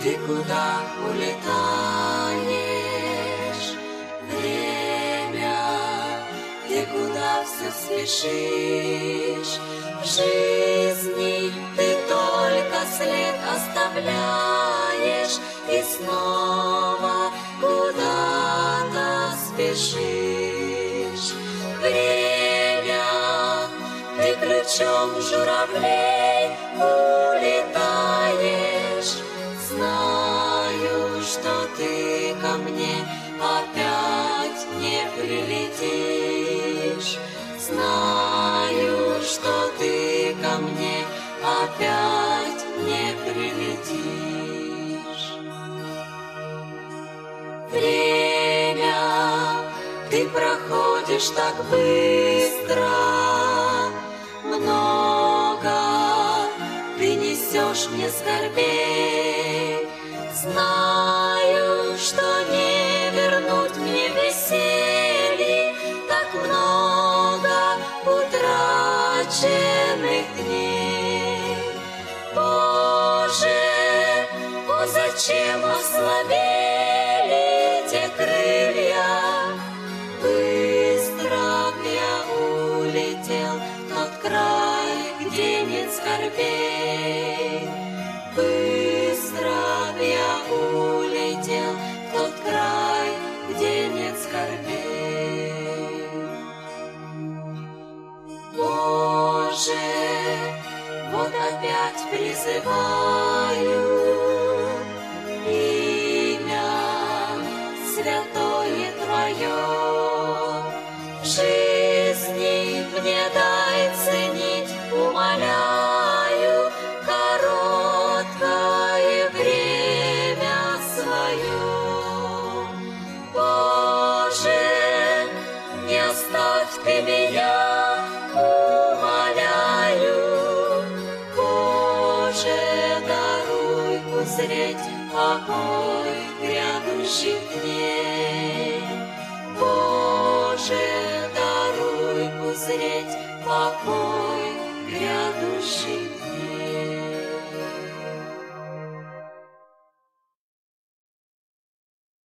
Ты куда улетаешь, время? Ты куда все спешишь? В жизни ты только след оставляешь и снова куда-то спешишь. Время, ты ключом журавлей улетаешь. Знаю, что ты ко мне опять не прилетишь. Знаю, что ты ко мне опять не прилетишь. Время, ты проходишь так быстро, много ты несешь мне скорбей. Знаю, что не вернуть мне веселье, так много утраченных дней. Боже, о, зачем ослабели те крылья? Быстро б я улетел в тот край, где нет скорбей. Быстро б я улетел в тот край, где нет скорбей. Боже, вот опять призываю имя святое Твое. В жизни мне дай ценить, умоляю, короткое время свое. Боже, не оставь ты меня, умоляю. Боже, даруй узреть покой грядущих дней. Боже, даруй узреть покой грядущих дней.